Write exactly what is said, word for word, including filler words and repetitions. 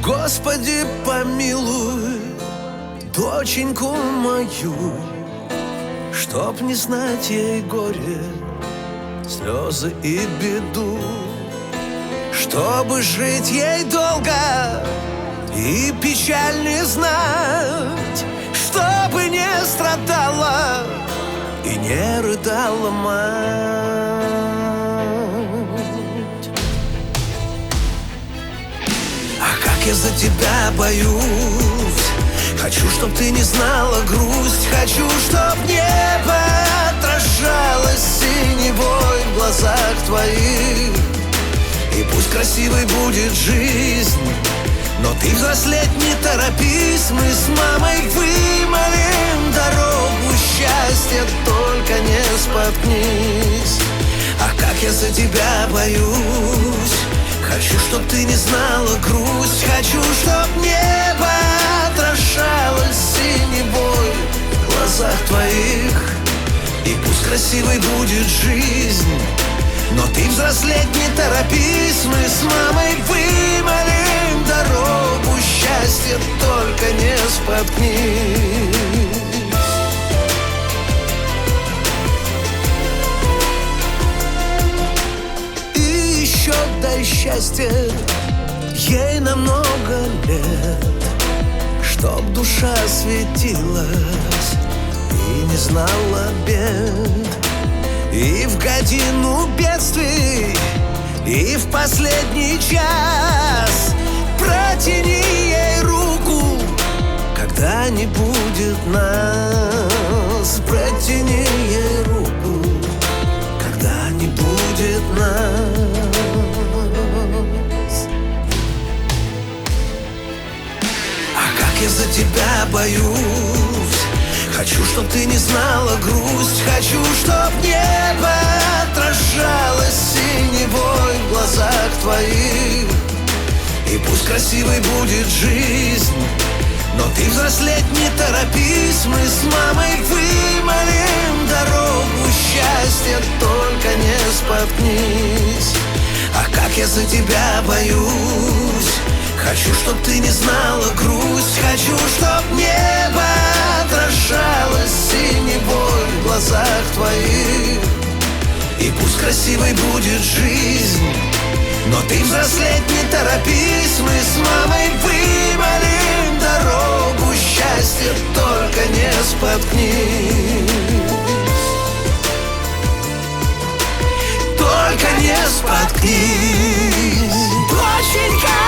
Господи, помилуй доченьку мою, чтоб не знать ей горе, слезы и беду, чтобы жить ей долго и печаль не знать, чтобы не страдала и не рыдала мать. А как я за тебя боюсь, хочу, чтоб ты не знала грусть, хочу, чтоб небо отражалось синевой в глазах твоих. И пусть красивой будет жизнь, но ты взрослеть не торопись. Мы с мамой вымолим дорогу счастья, только не споткнись. А как я за тебя боюсь, хочу, чтоб ты не знала грусть, хочу, чтоб небо отражалось синевой в глазах твоих. И пусть красивой будет жизнь, но ты взрослеть не торопись. Мы с мамой вымолим дорогу счастья, только не споткнись. И еще дай счастья ей на много лет, чтоб душа светилась и не знала бед. И в годину бедствий, и в последний час протяни ей руку, когда не будет нас. Протяни ей руку, когда не будет нас. А как я за тебя боюсь, хочу, чтоб ты не знала грусть, хочу, чтоб небо отражалось синевой в глазах твоих. И пусть красивой будет жизнь, но ты взрослеть не торопись. Мы с мамой вымолим дорогу счастья, только не споткнись. А как я за тебя боюсь, хочу, чтоб ты не знала грусть, хочу, чтоб небо отражалось синевой в глазах твоих. И пусть красивой будет жизнь, но ты взрослеть не торопись. Мы с мамой вымолим дорогу счастья, только не споткнись. Только не споткнись. Доченька